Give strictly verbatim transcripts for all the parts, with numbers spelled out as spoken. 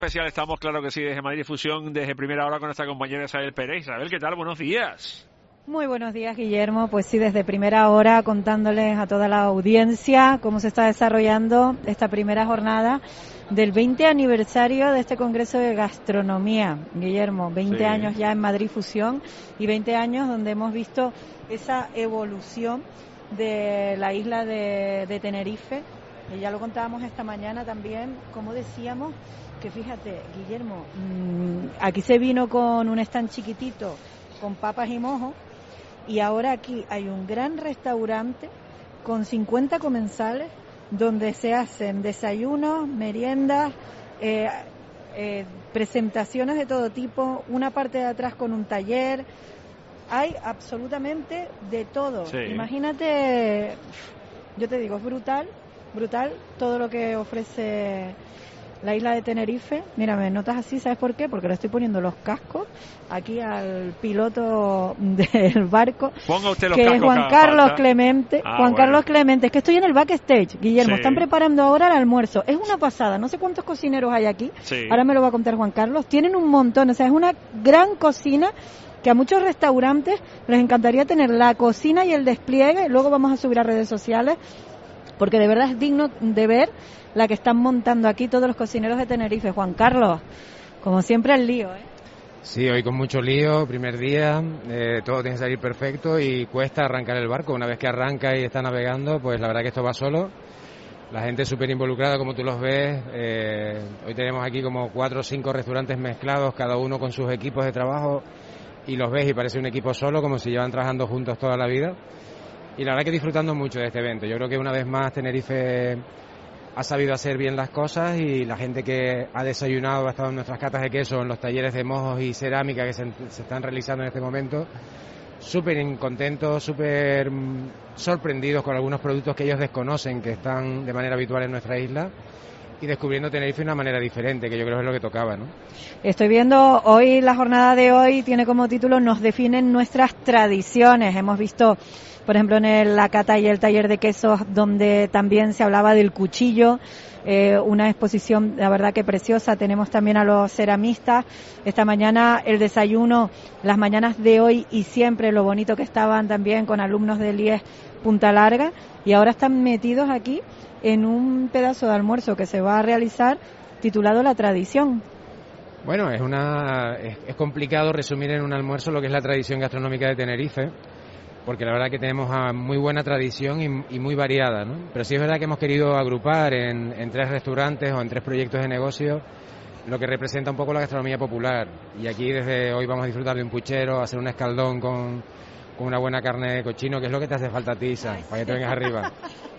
Especial, estamos, claro que sí, desde Madrid Fusión, desde primera hora con nuestra compañera Isabel Pérez. Isabel, ¿qué tal? Buenos días. Muy buenos días, Guillermo. Pues sí, desde primera hora contándoles a toda la audiencia cómo se está desarrollando esta primera jornada del veinte aniversario de este Congreso de Gastronomía. Guillermo, veinte sí. años ya en Madrid Fusión y veinte años donde hemos visto esa evolución de la isla de, de Tenerife. Y ya lo contábamos esta mañana también, como decíamos, que fíjate, Guillermo, mmm, aquí se vino con un stand chiquitito, con papas y mojo, y ahora aquí hay un gran restaurante con cincuenta comensales, donde se hacen desayunos, meriendas, eh, eh, presentaciones de todo tipo, una parte de atrás con un taller, hay absolutamente de todo. Sí. Imagínate, yo te digo, es brutal. Brutal todo lo que ofrece la isla de Tenerife. Mira, me notas así, ¿sabes por qué? Porque le estoy poniendo los cascos aquí al piloto del barco. Ponga usted los que cascos. Es Juan Carlos falta. Clemente. Ah, Juan bueno. Carlos Clemente. Es que estoy en el backstage, Guillermo. Sí. Están preparando ahora el almuerzo. Es una pasada. No sé cuántos cocineros hay aquí. Sí. Ahora me lo va a contar Juan Carlos. Tienen un montón. O sea, es una gran cocina que a muchos restaurantes les encantaría tener la cocina y el despliegue. Luego vamos a subir a redes sociales, porque de verdad es digno de ver la que están montando aquí todos los cocineros de Tenerife. Juan Carlos, como siempre al lío, ¿eh? Sí, hoy con mucho lío, primer día, eh, todo tiene que salir perfecto y cuesta arrancar el barco. Una vez que arranca y está navegando, pues la verdad que esto va solo. La gente es súper involucrada, como tú los ves. Eh, hoy tenemos aquí como cuatro o cinco restaurantes mezclados, cada uno con sus equipos de trabajo, y los ves y parece un equipo solo, como si llevan trabajando juntos toda la vida. Y la verdad que disfrutando mucho de este evento. Yo creo que una vez más Tenerife ha sabido hacer bien las cosas, y la gente que ha desayunado, ha estado en nuestras catas de queso, en los talleres de mojos y cerámica que se, se están realizando en este momento, súper contentos, súper sorprendidos con algunos productos que ellos desconocen, que están de manera habitual en nuestra isla, y descubriendo Tenerife de una manera diferente, que yo creo que es lo que tocaba, ¿no? Estoy viendo hoy, la jornada de hoy tiene como título Nos definen nuestras tradiciones. Hemos visto, por ejemplo, en el, la cata y el taller de quesos, donde también se hablaba del cuchillo, eh, una exposición, la verdad que preciosa. Tenemos también a los ceramistas. Esta mañana el desayuno, las mañanas de hoy y siempre, lo bonito que estaban también con alumnos del I E S Punta Larga, y ahora están metidos aquí en un pedazo de almuerzo que se va a realizar titulado La Tradición. Bueno, es una es, es complicado resumir en un almuerzo lo que es la tradición gastronómica de Tenerife, porque la verdad que tenemos a muy buena tradición y, y muy variada, ¿no? Pero sí es verdad que hemos querido agrupar en, en tres restaurantes o en tres proyectos de negocio lo que representa un poco la gastronomía popular. Y aquí desde hoy vamos a disfrutar de un puchero, hacer un escaldón con, con una buena carne de cochino, que es lo que te hace falta a ti, Isa, para que te vengas arriba.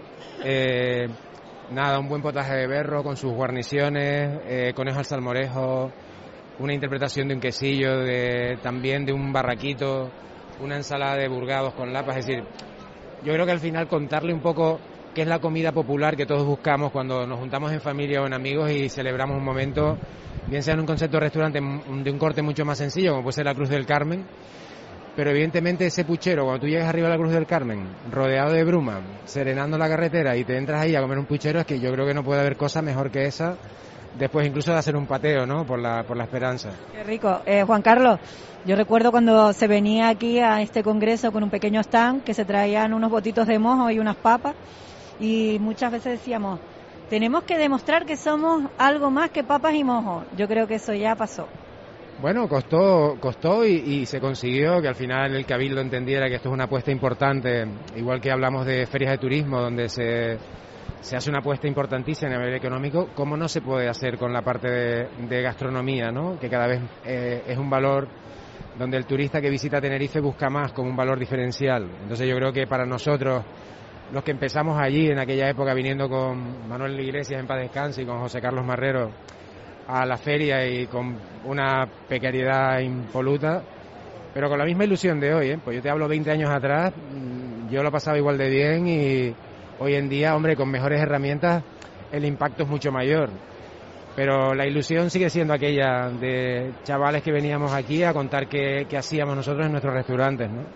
Eh, nada, un buen potaje de berro con sus guarniciones, eh, conejo al salmorejo, una interpretación de un quesillo, de, también de un barraquito, una ensalada de burgados con lapas. Es decir, yo creo que al final contarle un poco qué es la comida popular que todos buscamos cuando nos juntamos en familia o en amigos y celebramos un momento, bien sea en un concepto de restaurante de un corte mucho más sencillo, como puede ser la Cruz del Carmen. Pero evidentemente ese puchero, cuando tú llegas arriba a la Cruz del Carmen, rodeado de bruma, serenando la carretera, y te entras ahí a comer un puchero, es que yo creo que no puede haber cosa mejor que esa, después incluso de hacer un pateo, ¿no?, por la por la Esperanza. Qué rico. Eh, Juan Carlos, yo recuerdo cuando se venía aquí a este congreso con un pequeño stand, que se traían unos botitos de mojo y unas papas, y muchas veces decíamos, tenemos que demostrar que somos algo más que papas y mojo. Yo creo que eso ya pasó. Bueno, costó costó y, y se consiguió que al final el Cabildo entendiera que esto es una apuesta importante, igual que hablamos de ferias de turismo, donde se, se hace una apuesta importantísima a nivel económico. ¿Cómo no se puede hacer con la parte de, de gastronomía, ¿no?, que cada vez eh, es un valor donde el turista que visita Tenerife busca más como un valor diferencial? Entonces yo creo que para nosotros, los que empezamos allí en aquella época viniendo con Manuel Iglesias en paz descanse y con José Carlos Marrero a la feria, y con una precariedad impoluta, pero con la misma ilusión de hoy, ¿eh? Pues yo te hablo veinte años atrás, yo lo pasaba igual de bien, y hoy en día, hombre, con mejores herramientas el impacto es mucho mayor, pero la ilusión sigue siendo aquella de chavales que veníamos aquí a contar qué, qué hacíamos nosotros en nuestros restaurantes, ¿no?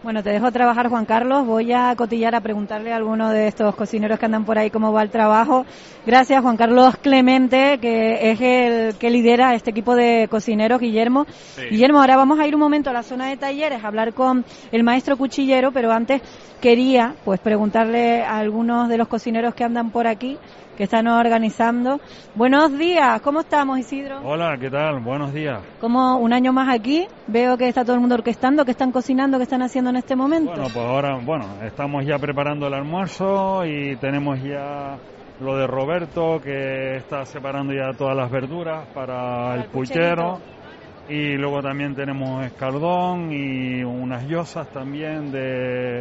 Bueno, te dejo trabajar, Juan Carlos. Voy a cotillar a preguntarle a alguno de estos cocineros que andan por ahí cómo va el trabajo. Gracias, Juan Carlos Clemente, que es el que lidera este equipo de cocineros, Guillermo. Sí. Guillermo, ahora vamos a ir un momento a la zona de talleres a hablar con el maestro cuchillero, pero antes quería pues preguntarle a algunos de los cocineros que andan por aquí, que están organizando. Buenos días, ¿cómo estamos, Isidro? Hola, ¿qué tal? Buenos días. Como un año más aquí, veo que está todo el mundo orquestando, ¿qué están cocinando, qué están haciendo en este momento? Bueno, pues ahora, bueno, estamos ya preparando el almuerzo y tenemos ya lo de Roberto, que está separando ya todas las verduras para el puchero. Y luego también tenemos escaldón y unas yosas también de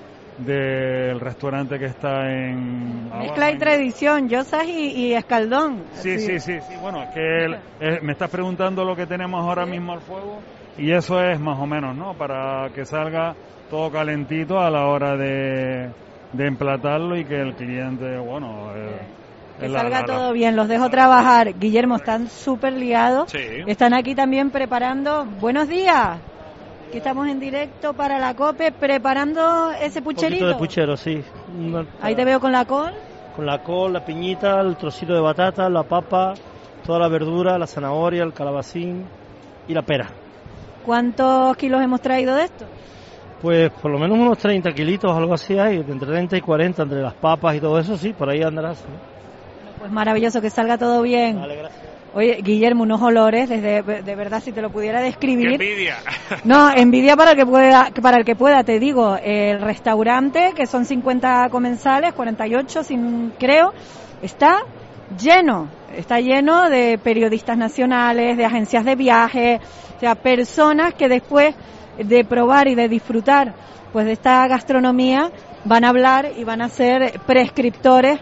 del restaurante que está en... Mezcla y tradición, yosas y, y escaldón. Sí, sí, sí, sí, bueno, es que él, eh, me estás preguntando lo que tenemos ahora mismo al fuego y eso es más o menos, ¿no? Para que salga todo calentito a la hora de, de emplatarlo y que el cliente, bueno... Eh, que salga la, la, todo bien, los dejo trabajar. Guillermo, están súper liados. Sí. Están aquí también preparando... Buenos días. Que estamos en directo para la COPE, preparando ese pucherito. Un poquito de puchero, sí. Una, ahí te veo con la col. Con la col, la piñita, el trocito de batata, la papa, toda la verdura, la zanahoria, el calabacín y la pera. ¿Cuántos kilos hemos traído de esto? Pues por lo menos unos treinta kilitos, algo así hay, entre treinta y cuarenta, entre las papas y todo eso, sí, por ahí andarás. ¿Sí? Pues maravilloso, que salga todo bien. Vale, gracias. Oye, Guillermo, unos olores, desde, de verdad, si te lo pudiera describir. ¡Qué envidia! No, envidia para el que pueda, para el que pueda, te digo, el restaurante, que son cincuenta comensales, cuarenta y ocho, sin, creo, está lleno, está lleno de periodistas nacionales, de agencias de viaje, o sea, personas que después de probar y de disfrutar, pues, de esta gastronomía, van a hablar y van a ser prescriptores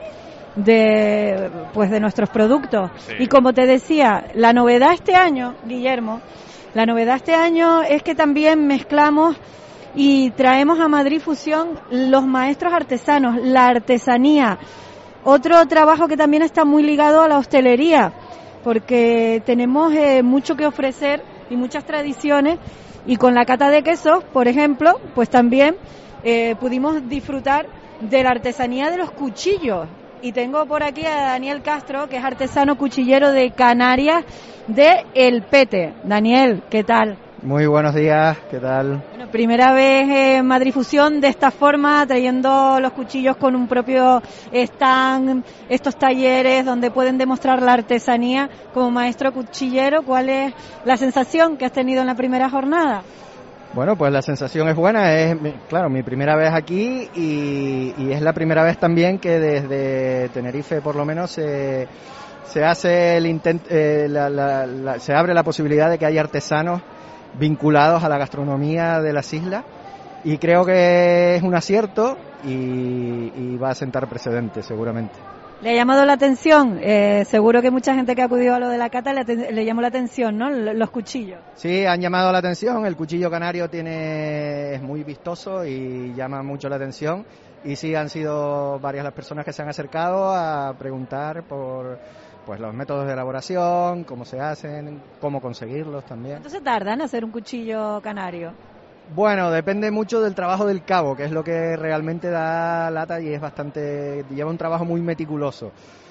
de pues de nuestros productos. Sí. Y como te decía, la novedad este año, Guillermo, la novedad este año es que también mezclamos y traemos a Madrid Fusión los maestros artesanos, la artesanía. Otro trabajo que también está muy ligado a la hostelería, porque tenemos eh, mucho que ofrecer y muchas tradiciones, y con la cata de quesos, por ejemplo, pues también eh, pudimos disfrutar de la artesanía de los cuchillos. Y tengo por aquí a Daniel Castro, que es artesano cuchillero de Canarias, de El Pete. Daniel, ¿qué tal? Muy buenos días, ¿qué tal? Bueno, primera vez en Madrid Fusión de esta forma, trayendo los cuchillos con un propio stand, estos talleres donde pueden demostrar la artesanía como maestro cuchillero. ¿Cuál es la sensación que has tenido en la primera jornada? Bueno, pues la sensación es buena, es, claro, mi primera vez aquí y, y es la primera vez también que desde Tenerife, por lo menos, se, se hace el intent, eh, la, la, la, se abre la posibilidad de que haya artesanos vinculados a la gastronomía de las islas, y creo que es un acierto y, y va a sentar precedentes seguramente. Le ha llamado la atención, eh, seguro que mucha gente que ha acudido a lo de la cata le, le llamó la atención, ¿no? Los cuchillos. Sí, han llamado la atención, el cuchillo canario tiene es muy vistoso y llama mucho la atención, y sí, han sido varias las personas que se han acercado a preguntar por pues los métodos de elaboración, cómo se hacen, cómo conseguirlos también. ¿Cuánto se tarda en hacer un cuchillo canario? Bueno, depende mucho del trabajo del cabo, que es lo que realmente da lata y es bastante, lleva un trabajo muy meticuloso.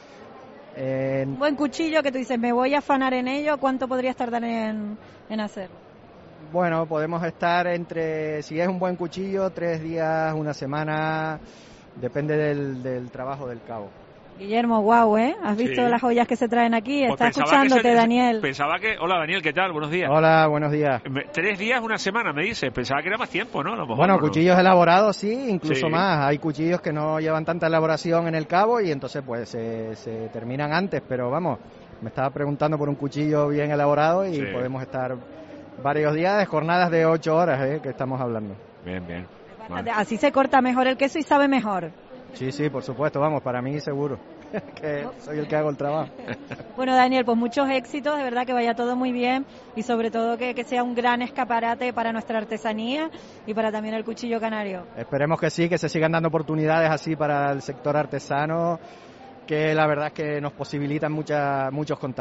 Eh, un buen cuchillo que tú dices, me voy a afanar en ello, ¿cuánto podrías tardar en, en hacerlo? Bueno, podemos estar entre, si es un buen cuchillo, tres días, una semana, depende del, del trabajo del cabo. Guillermo, guau, ¿eh? ¿Has visto sí. las joyas que se traen aquí? Pues Está escuchándote, se, Daniel. Pensaba que... Hola, Daniel, ¿qué tal? Buenos días. Hola, buenos días. Tres días, una semana, me dices. Pensaba que era más tiempo, ¿no? A lo mejor, bueno, ¿no? Cuchillos elaborados, sí, incluso sí. más. Hay cuchillos que no llevan tanta elaboración en el cabo y entonces pues se, se terminan antes. Pero vamos, me estaba preguntando por un cuchillo bien elaborado y sí. podemos estar varios días de jornadas de ocho horas, ¿eh? Que estamos hablando. Bien, bien. Vale. Así se corta mejor el queso y sabe mejor. Sí, sí, por supuesto, vamos, para mí seguro. Que soy el que hago el trabajo. Bueno, Daniel, pues muchos éxitos, de verdad que vaya todo muy bien y sobre todo que, que sea un gran escaparate para nuestra artesanía y para también el cuchillo canario. Esperemos que sí, que se sigan dando oportunidades así para el sector artesano, que la verdad es que nos posibilitan mucha, muchos contactos.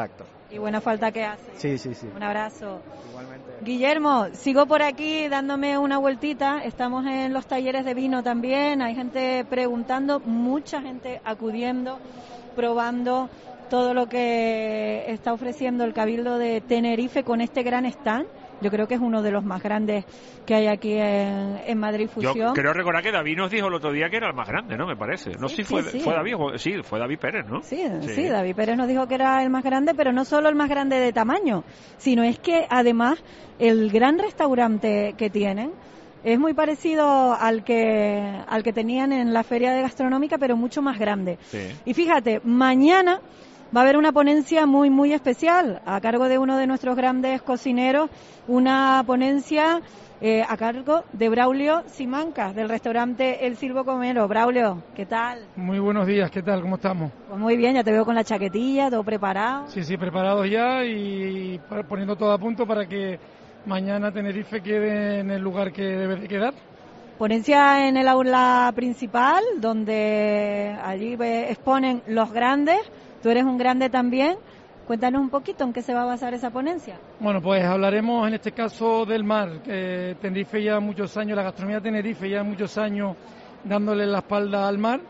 Y buena falta que hace. Sí, sí, sí. Un abrazo. Igualmente. Guillermo, sigo por aquí dándome una vueltita. Estamos en los talleres de vino también. Hay gente preguntando, mucha gente acudiendo, probando todo lo que está ofreciendo el Cabildo de Tenerife con este gran stand. Yo creo que es uno de los más grandes que hay aquí en, en Madrid Fusión. Yo creo recordar que David nos dijo el otro día que era el más grande, ¿no? Me parece. No sé Sí, si fue, sí, sí. fue David, o- sí, fue David Pérez, ¿no? Sí, sí, Sí. David Pérez nos dijo que era el más grande, pero no solo el más grande de tamaño, sino es que además el gran restaurante que tienen es muy parecido al que al que tenían en la feria de gastronómica, pero mucho más grande. Sí. Y fíjate, mañana va a haber una ponencia muy, muy especial a cargo de uno de nuestros grandes cocineros, una ponencia eh, a cargo de Braulio Simancas, del restaurante El Silvo Comero. Braulio, ¿qué tal? Muy buenos días, ¿qué tal? ¿Cómo estamos? Pues muy bien, ya te veo con la chaquetilla, todo preparado. Sí, sí, preparados ya y pa- poniendo todo a punto para que mañana Tenerife quede en el lugar que debe de quedar. Ponencia en el aula principal, donde allí ve- exponen los grandes. Tú eres un grande también. Cuéntanos un poquito en qué se va a basar esa ponencia. Bueno, pues hablaremos en este caso del mar. que Tenerife ya muchos años, la gastronomía de Tenerife ya muchos años dándole la espalda al mar.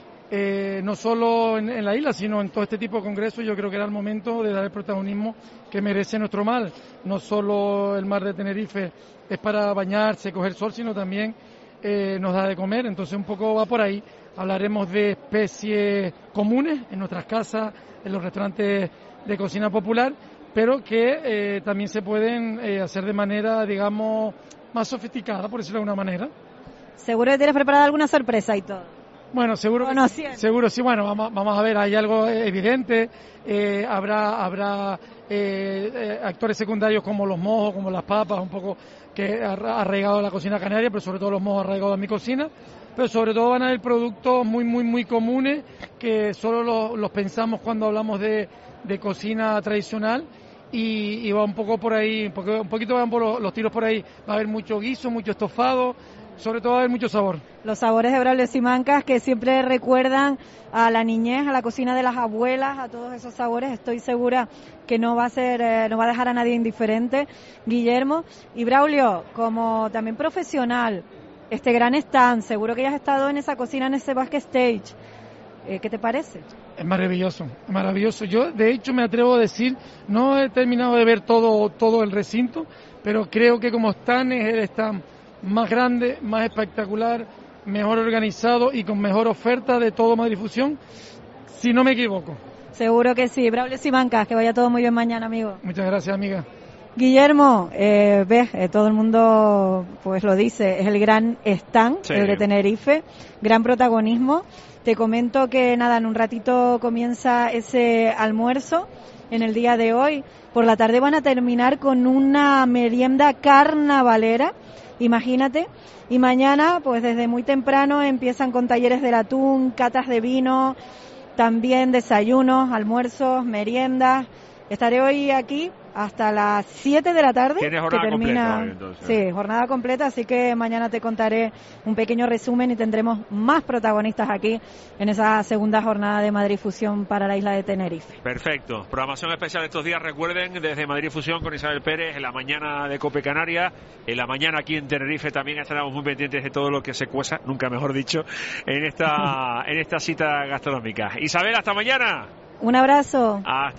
Eh, no solo en, en la isla, sino en todo este tipo de congresos. Yo creo que era el momento de dar el protagonismo que merece nuestro mar. No solo el mar de Tenerife es para bañarse, coger sol, sino también eh, nos da de comer. Entonces un poco va por ahí. Hablaremos de especies comunes en nuestras casas, en los restaurantes de cocina popular, pero que eh, también se pueden eh, hacer de manera, digamos, más sofisticada, por decirlo de alguna manera. Seguro que tienes preparada alguna sorpresa y todo. Bueno, seguro, que sí, Conociendo. seguro sí. Bueno, vamos, vamos a ver, hay algo evidente. Eh, habrá habrá eh, eh, actores secundarios como los mojos, como las papas, un poco que ha ha arraigado a la cocina canaria, pero sobre todo los mojos arraigados a mi cocina. Pero sobre todo van a haber productos muy, muy, muy comunes que solo los, los pensamos cuando hablamos de, de cocina tradicional. Y, y va un poco por ahí, porque un poquito van por los, los tiros por ahí. Va a haber mucho guiso, mucho estofado, sobre todo va a haber mucho sabor. Los sabores de Braulio Simancas que siempre recuerdan a la niñez, a la cocina de las abuelas, a todos esos sabores. Estoy segura que no va a ser, eh, no va a dejar a nadie indiferente, Guillermo. Y Braulio, como también profesional, este gran stand, seguro que ya has estado en esa cocina, en ese backstage. Eh, ¿Qué te parece? Es maravilloso, es maravilloso. Yo, de hecho, me atrevo a decir, no he terminado de ver todo, todo el recinto, pero creo que como stand es el stand más grande, más espectacular, mejor organizado y con mejor oferta de todo Madrid Fusión, si no me equivoco. Seguro que sí. Braulio Simancas, que vaya todo muy bien mañana, amigo. Muchas gracias, amiga. Guillermo, eh, ves, eh, todo el mundo pues lo dice, es el gran stand, Sí. el de Tenerife, gran protagonismo. Te comento que nada, en un ratito comienza ese almuerzo en el día de hoy. Por la tarde van a terminar con una merienda carnavalera, imagínate. Y mañana, pues desde muy temprano empiezan con talleres del atún, catas de vino, también desayunos, almuerzos, meriendas. Estaré hoy aquí hasta las siete de la tarde. Tienes que jornada termina, completa hoy, entonces. Sí, jornada completa, así que mañana te contaré un pequeño resumen y tendremos más protagonistas aquí en esa segunda jornada de Madrid Fusión para la isla de Tenerife. Perfecto. Programación especial estos días, recuerden, desde Madrid Fusión con Isabel Pérez, en la mañana de Cope Canaria, en la mañana aquí en Tenerife también estaremos muy pendientes de todo lo que se cueza, nunca mejor dicho, en esta, en esta cita gastronómica. Isabel, hasta mañana. Un abrazo. Hasta